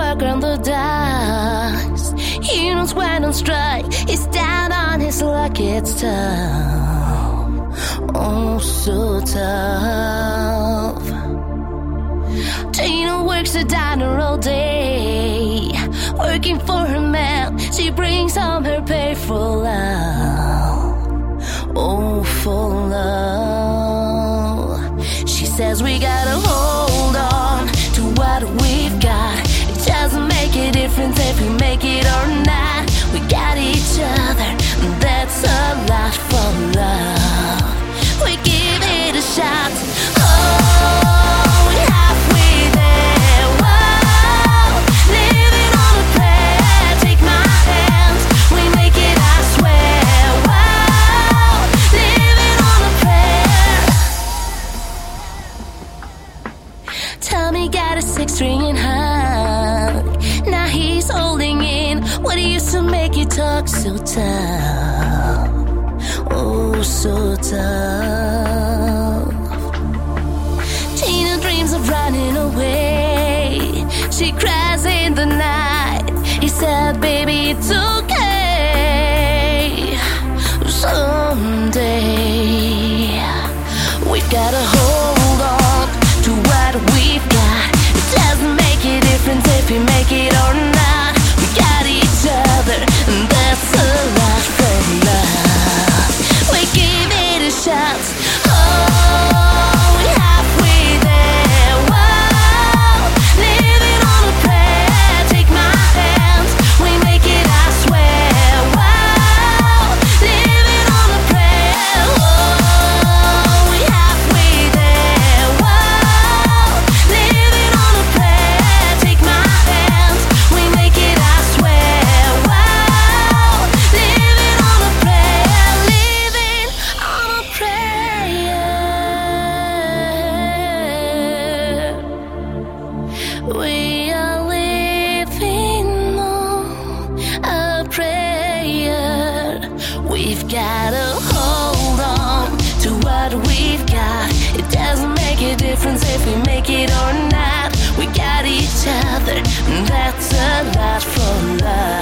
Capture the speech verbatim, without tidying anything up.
luck on the dice. He knows when on strike. He's down on his luck. It's tough, oh so tough. Tina works a diner all day, working for her man. She brings home her pay for love, oh for love. She says we gotta hold on to what we've got. It doesn't make a difference if we make it or not. We got each other, and that's a lot for love. We give it a shot. Oh, we're halfway there. Whoa, living on a prayer. Take my hands, we make it, I swear. Whoa, living on a prayer. Tommy got a six-string in hug. Now he's holding in what used to make you talk so tough, oh so tough. Tina dreams of running away. She cries in the night. He said, baby, it's okay. Someday we've gotta hold on to what we've got. It doesn't make a difference if we make it or not. We got each other, and that's a lot for love. We give it a shot. Oh, we're halfway there. Whoa, living on a prayer. Take my hands, we make it, I swear. Whoa, living on a prayer. Whoa, we're halfway there. Whoa, living on a prayer. Take my hands, we make it, I swear. Whoa, living on a prayer. Living on a prayer. We are living on a prayer. We've gotta hold on to what we've got. It doesn't make a difference if we make it or not. We got each other, and that's a lot for love.